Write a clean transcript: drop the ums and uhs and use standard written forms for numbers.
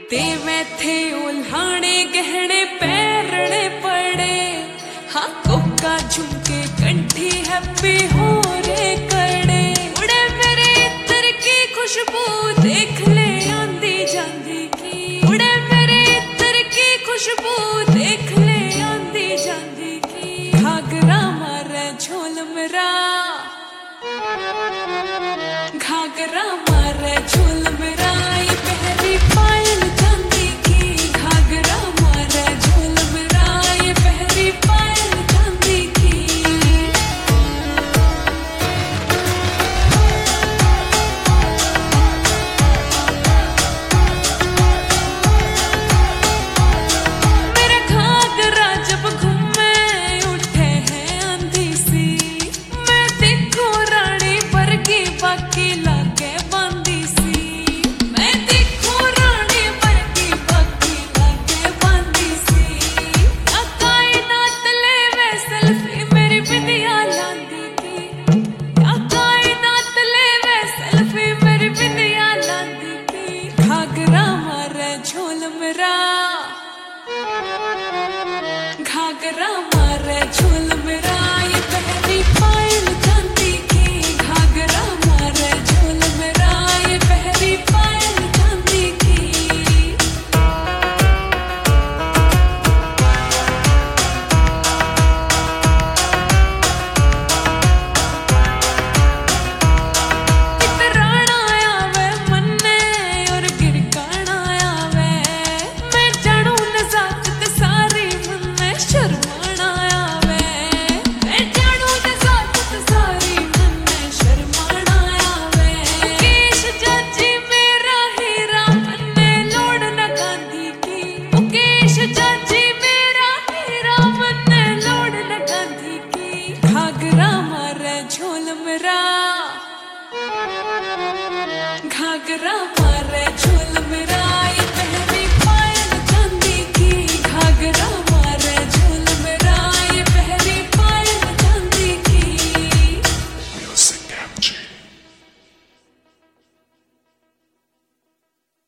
ते मैं थे उल्हाने गहने पैरने पड़े, हाँ कोका झुमके कंठी हैप्पी हो रे कड़े। उड़े मेरे इत्र की खुशबू देख ले आंदी जांदी की, उड़े मेरे इत्र की खुशबू देख ले आंदी जांदी की। घाघरा मारे झोलमरा, घाघरा मारे झोलमरा, ये पहली पायल चांदी की। घाघरा मारे झोलमरा, ये पहली पायल चांदी की। मेरा घाघरा जब घूमे उठे हैं आंधी सी, मैं देखो रानी वर्गी बाकी लागे बांधी सी। मैं देखो रानी वर्गी बाकी लागे बांधी सी। कायनात ले वे सेल्फी मेरी बिंदिया लांदी की, कायनात ले वे सेल्फी मेरी बिंदिया लांदी की। घाघरा मारे झोलमरा, घाघरा मारे झोलमरा, ये पहली पायल चांदी की। घाघरा मारे झोलमरा, ये पहली पायल चांदी की। इतराना आवे मन्ने और गिरकाना आवे, मैं जानू नजाकत सारी मन्ने शर्माना आवे। मैं जानू नजाकत सारी मन्ने शर्माना आवे। मुकेश चाची मेरा हीरा मन्ने लोड़ न गांधी की, मुकेश चाची मेरा हीरा मन्ने लोड़ न गांधी की। घाघरा मारे झोलमरा, घाघरा मारे झोलमरा,